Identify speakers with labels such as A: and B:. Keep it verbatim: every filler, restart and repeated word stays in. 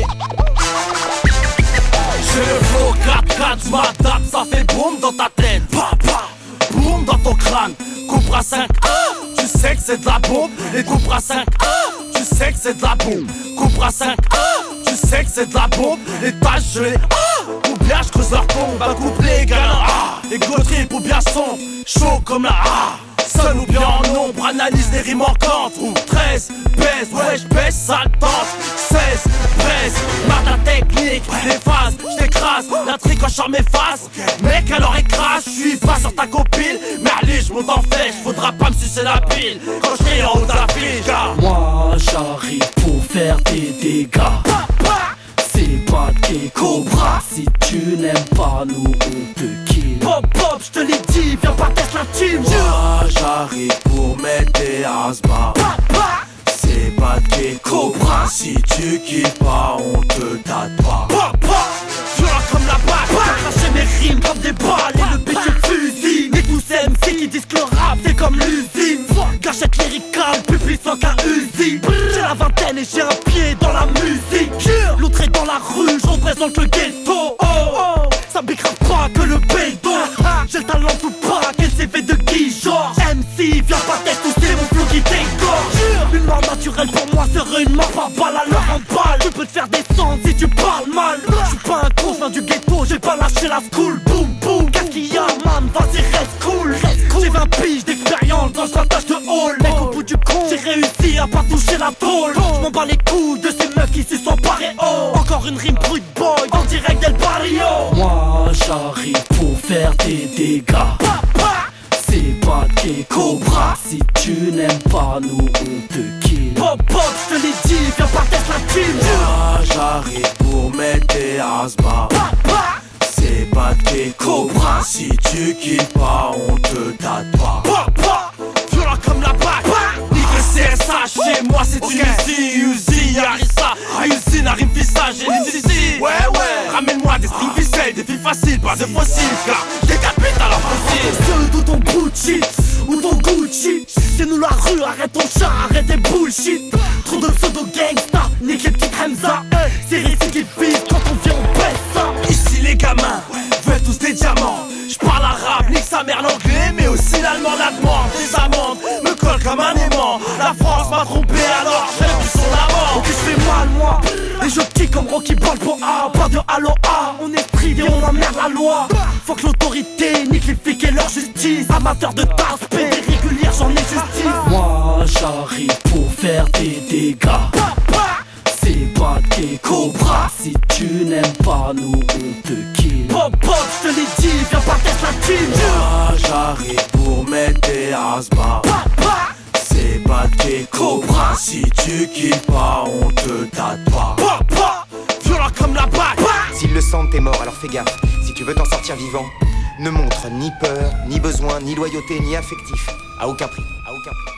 A: J'ai le flow quatre quatre, j'm'adapte, ça fait boum dans ta tête. Pa, pa, boum dans ton crâne. Cobra cinq, ah, tu sais que c'est de la bombe. Et Cobra cinq, ah, tu sais que c'est de la bombe. Cobra cinq, ah, tu sais que c'est de la bombe. Les tâches je les, ah, ou bien je creuse leur tombe. Un couplet galant, ah, et go trip ou bien son. Chaud comme la, ah, seul ou bien en nombre. Analyse les rimes manquantes. Ou treize, baisse, ouais j'baisse, sale tente. seize, treize, marre ta technique. Les phases, j't'écrase, l'intrigue quand j'en m'efface. Mec alors écrase, j'suis pas sur ta copine. Mais allez j'monte en flèche, faudra pas me sucer la pile quand j'serai en haut de la file, car
B: moi j'arrive pour faire des dégâts. C'est pas des cobras. Si tu n'aimes pas nous on te kill.
A: Pop pop, j'te l'ai dit, viens pas tester la team.
C: Moi j'arrive pour mettre des asbas. C'est pas des cobras. Si tu kiffes pas on te date pas.
A: Pop pop, violent comme la balle. Cracher mes rimes comme des balles et le péché fusil. Mais tous M C qui disent que le rap c'est comme l'usine. Gâchette lyricale, plus puissant qu'un Uzi. J'ai la vingtaine et j'ai un pied dans la musique. L'autre est dans la rue, je représente le ghetto. Oh, oh, ça m'écrase pas que le bédo. J'ai le talent tout pas, quel C V de Guy Georges. M C, viens pas tester tout c'est mon flow qui t'égorge. Une mort naturelle pour moi serait une mort par balle à l'heure en balle. Tu peux te faire descendre si tu parles mal. J'suis pas un con, j'viens du ghetto, j'ai pas lâché la school. Boum boum, qu'est-ce qu'il y a man, vas-y reste cool, reste cool. J'ai vingt piges d'expérience dans ce tâche de hall. Mec au bout du compte, j'ai réussi à pas toucher la tôle. J'm'en bats les couilles de ces meufs qui se sont parés. Oh, encore une rime brute boy en direct del barrio.
B: Moi j'arrive pour faire des dégâts. C'est pas des cobras. Si tu n'aimes pas nous on te kill.
A: Pop pop, j'te l'ai dit, viens pas tester la team.
C: Moi j'arrive pour mettre des asbas. C'est pas des cobras. Si tu kiffes pas on te date pas.
A: Pop pop, violent comme la bague. Nigga C S H, chez moi c'est une usine. Uzi, Arissa, usine, rime fissage et l'industrie. Ouais ouais, ramène-moi des strings ficelles, des filles faciles, pas de fossiles. Car décapite à la fossile.
B: Seul ou ton Gucci ou ton Gucci. C'est nous la rue, arrête ton chat, arrête tes bullshit. Trop de pseudo gangsta, nique les petites Hamza. C'est récits qui vivent quand on vient on baisse ça.
A: Ici les gamins veulent tous des diamants. J'parle arabe, nique sa mère l'anglais, mais aussi l'allemand, la demande. Des amendes me collent comme un aimant. La France m'a trompé alors j'ai plus son amant.
B: Ok je fais mal moi, et je kick comme Rocky Balboa. Pas de halo A, on est street et on emmerde la loi. Faut que l'autorité nique les flics et leur justice. Amateur de tasse, pédé régulière, j'en ai justice. Moi j'arrive pour faire des dégâts. C'est pas des cobras. Si tu n'aimes pas nous on te kill.
A: Pop pop, j'te l'ai dit, viens pas tester la team.
C: Moi j'arrive pour mettre des asbas. C'est pas des cobras. Si tu kiffes pas on te date pas.
A: Pop pop, violent comme la bague.
D: S'ils le sentent t'es mort alors fais gaffe. Si tu veux t'en sortir vivant, ne montre ni peur, ni besoin, ni loyauté, ni affectif. À aucun prix, à aucun prix.